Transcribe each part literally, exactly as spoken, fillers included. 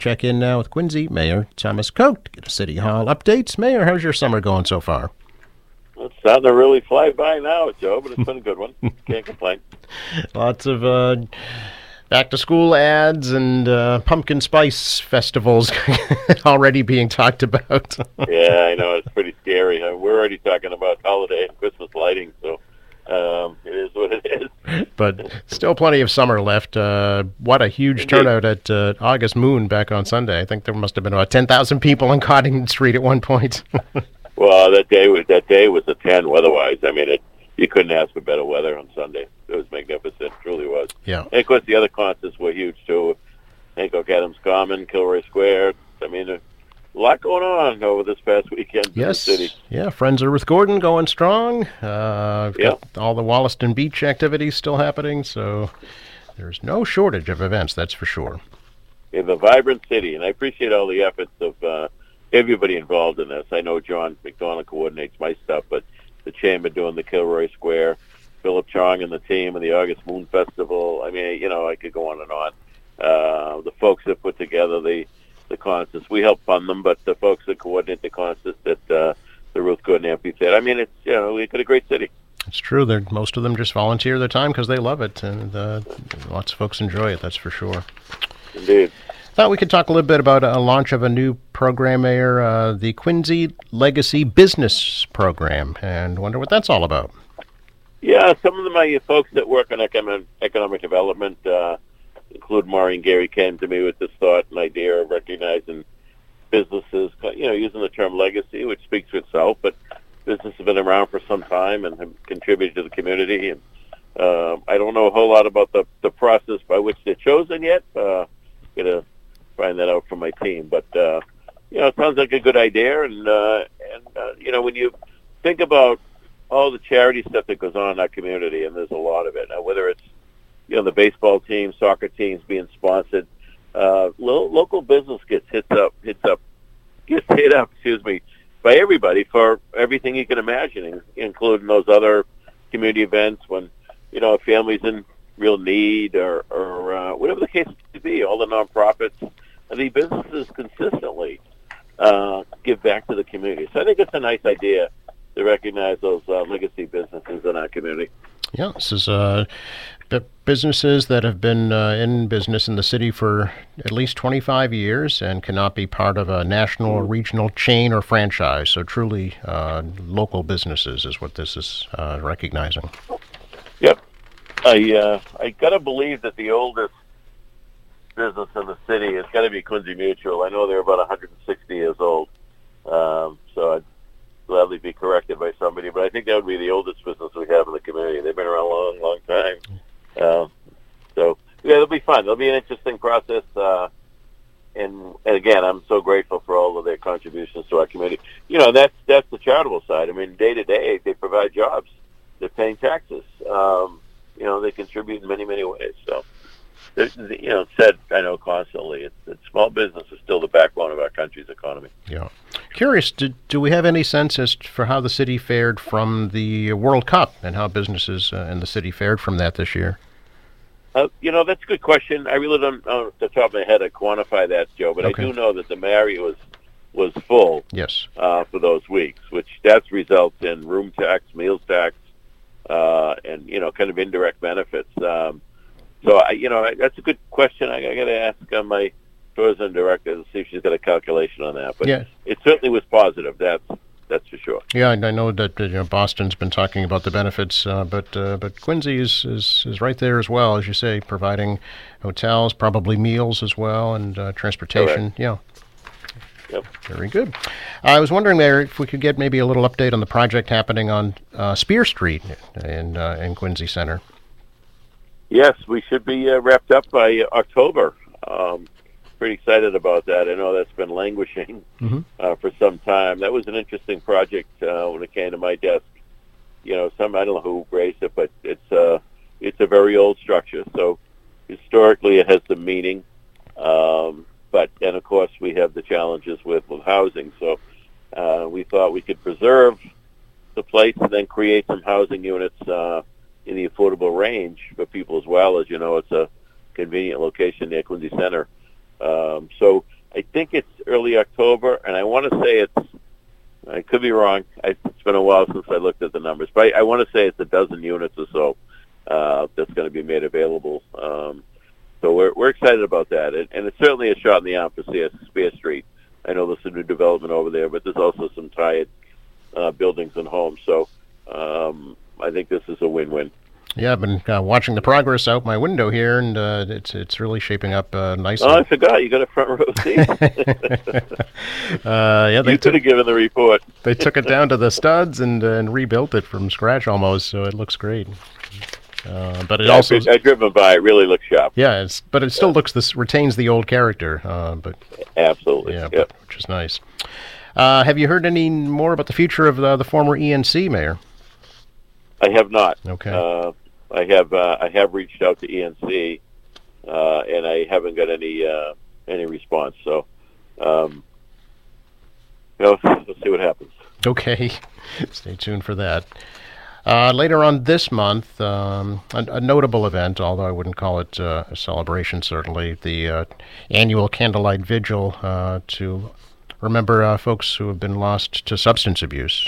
Check in now with Quincy Mayor Thomas Coke to get a City Hall updates. Mayor, how's your summer going so far? It's starting to really fly by now, Joe, but it's been a good one. Can't complain. Lots of uh, back-to-school ads and uh, pumpkin spice festivals already being talked about. Yeah, I know. It's pretty scary. Uh, We're already talking about holiday and Christmas lighting, so um, it is what it is. But still plenty of summer left. Uh, what a huge Indeed. turnout at uh, August Moon back on Sunday. I think there must have been about ten thousand people on Coddington Street at one point. Well, that day was that day was a ten weather-wise. I mean, it, you couldn't ask for better weather on Sunday. It was magnificent. It truly was. Yeah. And, of course, the other concerts were huge, too. Hancock Adams Common, Kilroy Square. I mean, a lot going on over this past weekend in Yes. the city. Yeah, Friends are with Gordon going strong. Uh, we've Yeah. got all the Wollaston Beach activities still happening, so there's no shortage of events, that's for sure. We have a vibrant city, and I appreciate all the efforts of uh, everybody involved in this. I know John McDonald coordinates my stuff, but the Chamber doing the Kilroy Square, Philip Chong and the team, and the August Moon Festival. I mean, you know, I could go on and on. Uh, the folks that put together the, the concerts, we help fund them, but the folks that coordinate the concerts at uh, the Ruth Gordon Amphitheater. I mean, it's, you know, we've got a great city. It's true. They're, most of them just volunteer their time because they love it, and uh, lots of folks enjoy it, that's for sure. Indeed. Thought we could talk a little bit about a launch of a new program, Mayor, uh, the Quincy Legacy Business Program, and wonder what that's all about. Yeah, some of the, my folks that work on economic, economic development, uh, include Maureen Gary, came to me with this thought and idea of recognizing businesses, you know, using the term legacy, which speaks for itself, but businesses have been around for some time and have contributed to the community. And uh, I don't know a whole lot about the, the process by which they're chosen yet. Uh, going to find that out from my team. But, uh, you know, it sounds like a good idea. And, uh, and uh, you know, when you think about all the charity stuff that goes on in our community, and there's a lot of it, now, whether it's, you know, the baseball team, soccer teams being sponsored, uh, lo- local business gets hits up, hits up, gets hit up, excuse me, by everybody for everything you can imagine, including those other community events when, you know, a family's in real need or, or uh, whatever the case may be, all the nonprofits and the businesses consistently uh, give back to the community. So I think it's a nice idea to recognize those uh, legacy businesses in our community. Yeah, this is uh, b- businesses that have been uh, in business in the city for at least twenty-five years and cannot be part of a national or regional chain or franchise. So truly uh, local businesses is what this is uh, recognizing. Yep. I uh, I got to believe that the oldest business in the city has got to be Quincy Mutual. I know they're about one hundred sixty years old, um, so I'd gladly be corrected by somebody, but I think that would be the oldest business we have in the community. They've been around a long, long time. Uh, so, yeah, it'll be fun. It'll be an interesting process. Uh, and, and, again, I'm so grateful for all of their contributions to our community. You know, that's that's the charitable side. I mean, day to day, they provide jobs. They're paying taxes. Um, you know, they contribute in many, many ways. So, you know, said, I know constantly, it's, it's small business is still the backbone of our country's economy. Yeah. Curious, do, do we have any sense as for how the city fared from the World Cup and how businesses uh, in the city fared from that this year? Uh, you know, that's a good question. I really don't, uh, off the top of my head, I quantify that, Joe, but Okay. I do know that the Marriott was was full Yes. uh, for those weeks, which that's results in room tax, meals tax, uh, and, you know, kind of indirect benefits. Um, so, I, you know, I, that's a good question. I, I got to ask uh, my tourism director to see if she's got a calculation on that. But Yeah. it certainly was positive, that's that's for sure. Yeah, I I know that uh, you know, Boston's been talking about the benefits, uh, but uh, but Quincy is, is, is right there as well, as you say, providing hotels, probably meals as well, and uh, transportation. Correct. Yeah. Yep. Very good. I was wondering there if we could get maybe a little update on the project happening on uh, Spear Street in uh, in Quincy Center. Yes, we should be uh, wrapped up by October. Um, pretty excited about that. I know that's been languishing Mm-hmm. uh, for some time. That was an interesting project uh, when it came to my desk. You know, some I don't know who raised it, but it's uh, it's a very old structure. So historically, it has some meaning. Um, but and of course, we have the challenges with with housing. So uh, we thought we could preserve the place and then create some housing units uh, in the affordable range for people as well. As you know, it's a convenient location near Quincy Center. Um, so I think it's early October, and I want to say it's, I could be wrong. I, it's been a while since I looked at the numbers, but I, I want to say it's a dozen units or so uh, that's going to be made available. Um, so we're we're excited about that, and, and it's certainly a shot in the arm for Spear Street. I know there's a new development over there, but there's also some tired uh, buildings and homes. So um, I think this is a win-win. Yeah, I've been uh, watching the progress out my window here, and uh, it's it's really shaping up uh, nicely. Oh, I forgot. You got a front row seat. uh, yeah, they you could have given the report. They took it down to the studs and, uh, and rebuilt it from scratch almost, so it looks great. Uh, but it yeah, also... I driven by. It really looks sharp. Yeah, it's, but it still yeah. looks this retains the old character. Uh, but Absolutely. Yeah, yep. but, which is nice. Uh, have you heard any more about the future of the, the former E N C mayor? I have not. Okay. Uh, I have uh, I have reached out to E N C, uh, and I haven't got any uh, any response. So, um, you know, let's see what happens. Okay, stay tuned for that. Uh, later on this month, um, a, a notable event, although I wouldn't call it uh, a celebration, certainly, the uh, annual Candlelight Vigil uh, to remember uh, folks who have been lost to substance abuse.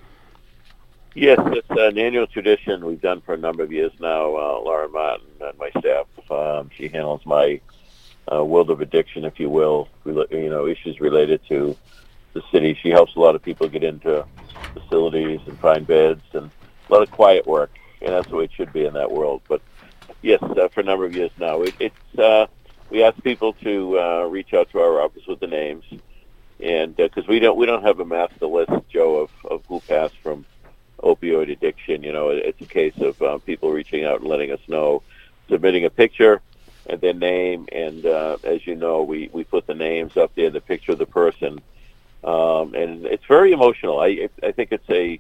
Yes, it's an annual tradition we've done for a number of years now. Uh, Laura Martin and my staff, um, she handles my uh, world of addiction, if you will, you know, issues related to the city. She helps a lot of people get into facilities and find beds and a lot of quiet work, and that's the way it should be in that world. But yes, uh, for a number of years now, it, it's uh, we ask people to uh, reach out to our office with the names, and because uh, we don't we don't have a master list, Joe, of, of who passed from opioid addiction. You know, it's a case of uh, people reaching out and letting us know, submitting a picture and their name, and uh, as you know, we, we put the names up there, the picture of the person, um, and it's very emotional. I I think it's a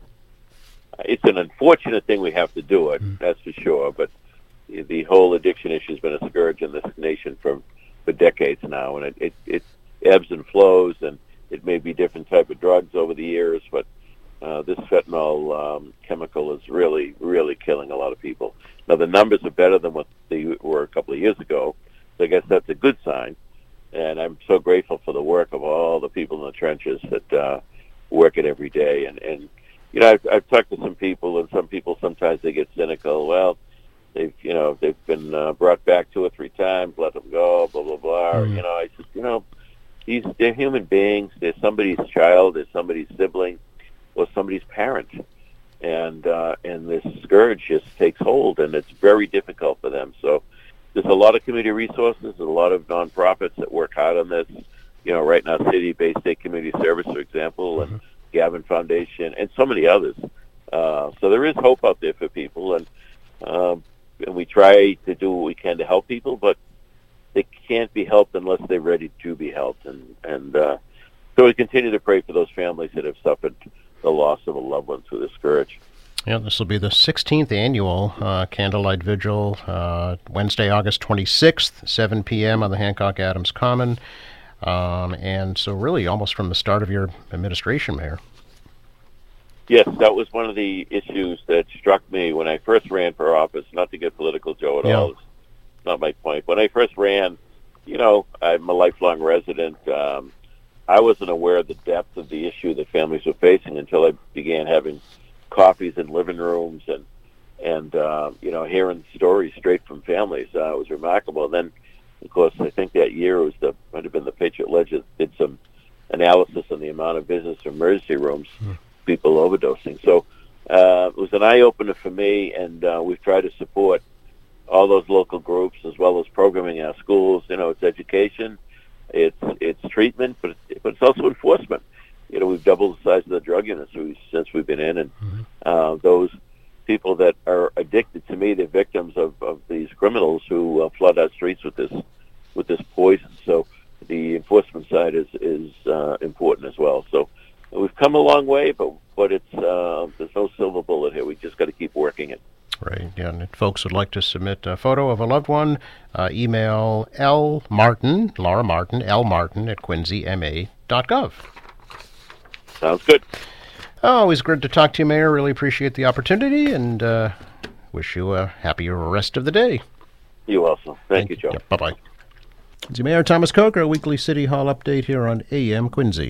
it's an unfortunate thing we have to do it, that's for sure. But the whole addiction issue has been a scourge in this nation for for decades now, and it it, it ebbs and flows, and it may be different type of drugs over the years, but Uh, this fentanyl um, chemical is really, really killing a lot of people. Now, the numbers are better than what they were a couple of years ago, so I guess that's a good sign. And I'm so grateful for the work of all the people in the trenches that uh, work it every day. And, and you know, I've, I've talked to some people, and some people sometimes they get cynical. Well, they've, you know, they've been uh, brought back two or three times, let them go, blah, blah, blah. Mm-hmm. You know, I just, you know, these, they're human beings. They're somebody's child. They're somebody's sibling, or somebody's parent, and uh, and this scourge just takes hold, and it's very difficult for them. So there's a lot of community resources, a lot of nonprofits that work hard on this. You know, right now, City Bay State Community Service, for example, and mm-hmm. Gavin Foundation, and so many others. Uh, so there is hope out there for people, and um, and we try to do what we can to help people, but they can't be helped unless they're ready to be helped, and and uh, so we continue to pray for those families that have suffered the loss of a loved one through the scourge. Yeah, this will be the sixteenth annual uh, Candlelight Vigil, uh, Wednesday, August twenty-sixth, seven p.m. on the Hancock Adams Common. Um, and so really almost from the start of your administration, Mayor. Yes, that was one of the issues that struck me when I first ran for office, not to get political, Joe, at yeah. all. It's not my point. When I first ran, you know, I'm a lifelong resident. Um, I wasn't aware of the depth of the issue that families were facing until I began having coffees in living rooms and, and uh, you know, hearing stories straight from families. Uh, it was remarkable. And then, of course, I think that year was the might have been the Patriot Ledger did some analysis on the amount of visits to emergency rooms, mm. people overdosing. So uh, it was an eye-opener for me, and uh, we've tried to support all those local groups as well as programming in our schools. You know, it's education. It's it's treatment, but it's, but it's also enforcement. You know, we've doubled the size of the drug units since we've been in, and mm-hmm. uh, those people that are addicted, to me, they're victims of, of these criminals who uh, flood our streets with this with this poison. So the enforcement side is is uh, important as well. So we've come a long way, but but it's uh, there's no silver bullet here. We just got to keep working it. Right, yeah, and if folks would like to submit a photo of a loved one, uh, email L. Martin, Laura Martin, L. Martin at quincy m a dot gov. Sounds good. Always good to talk to you, Mayor. Really appreciate the opportunity, and uh, wish you a happier rest of the day. You also. Thank, Thank you, Joe. Yeah, bye-bye. The Mayor Thomas Coker, a weekly City Hall update here on A M Quincy.